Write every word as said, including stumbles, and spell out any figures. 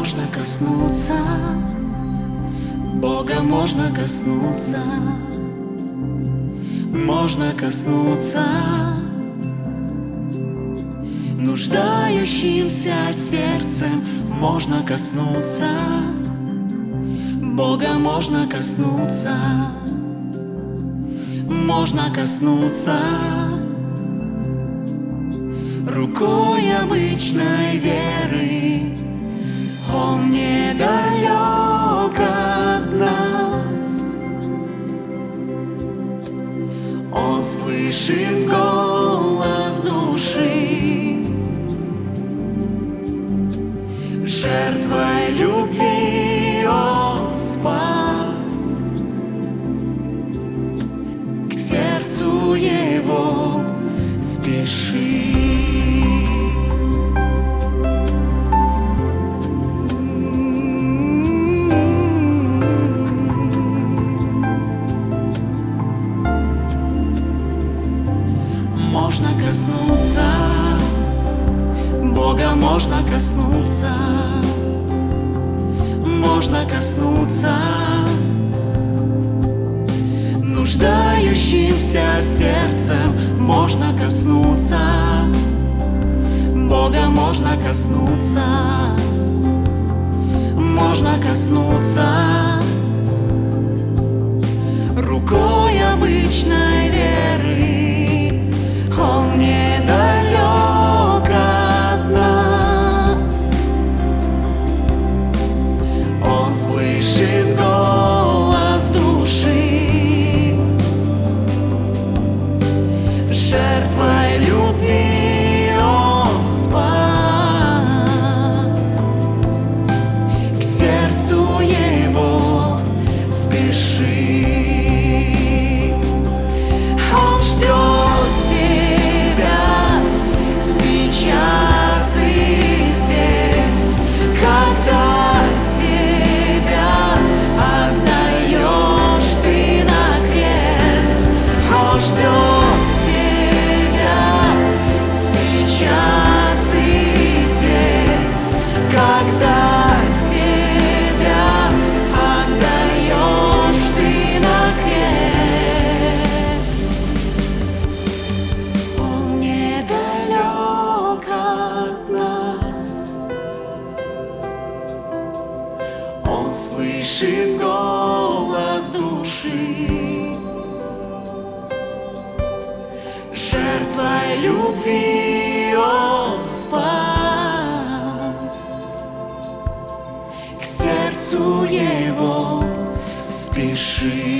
можно коснуться, Бога можно коснуться, можно коснуться нуждающимся сердцем, можно коснуться, Бога можно коснуться, можно коснуться рукой обычной веры. Он недалек от нас, Он слышит голос души, жертвой любви Он спас, к сердцу Его спеши. Можно коснуться, Бога можно коснуться, можно коснуться нуждающимся сердцем, можно коснуться, Бога можно коснуться, можно коснуться рукой обычной веры. Он недалек от нас, Он слышит голос души, жертвой любви Он спас, к сердцу Его спеши. Он ждет тебя сейчас и здесь, когда себя отдаешь ты на крест. Он ждет тебя сейчас и здесь, когда себя отдаешь ты на крест. Он недалек от нас, Он слышит голос души, жертвой любви Он спас, к сердцу Его спеши.